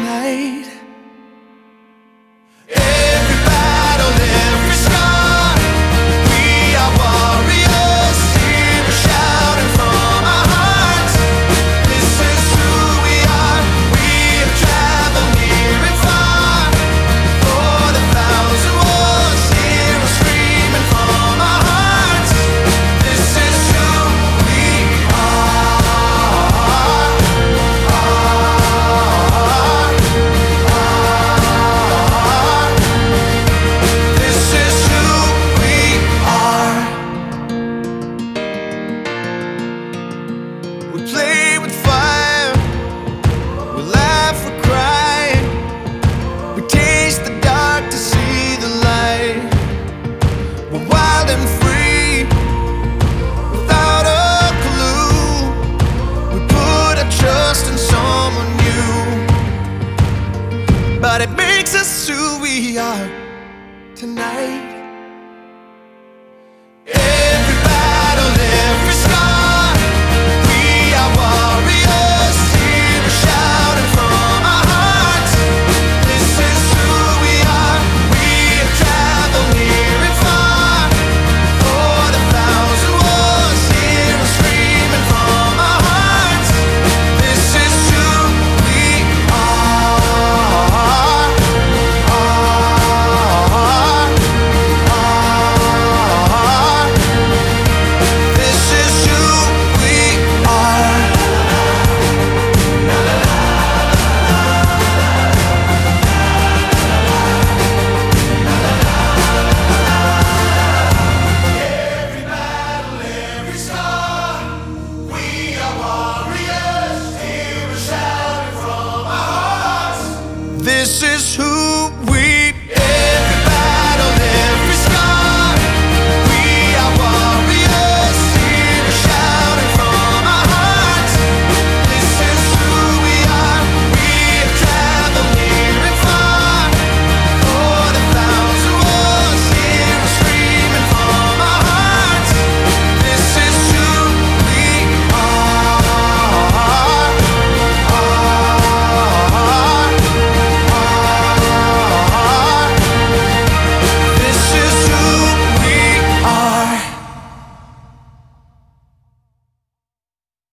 tonight. Every battle, every scar, we are warriors. Here we're shouting from our hearts. This is who we are. We have traveled near and far. For the thousand wars, here we're screaming from our hearts. This is who we are. This is who we are. We play with fire, we laugh, we cry, we taste the dark to see the light. We're wild and free, without a clue. We put our trust in someone new, but it makes us who we are tonight. Every battle, every scar, we are warriors. Here we're shouting from our hearts. This is who we are. We have traveled near and far. For the thousand wars, here we're screaming from our hearts. This is who we are. This is who we are. Every battle, every scar, we are warriors. Here we're shouting from our hearts. This is who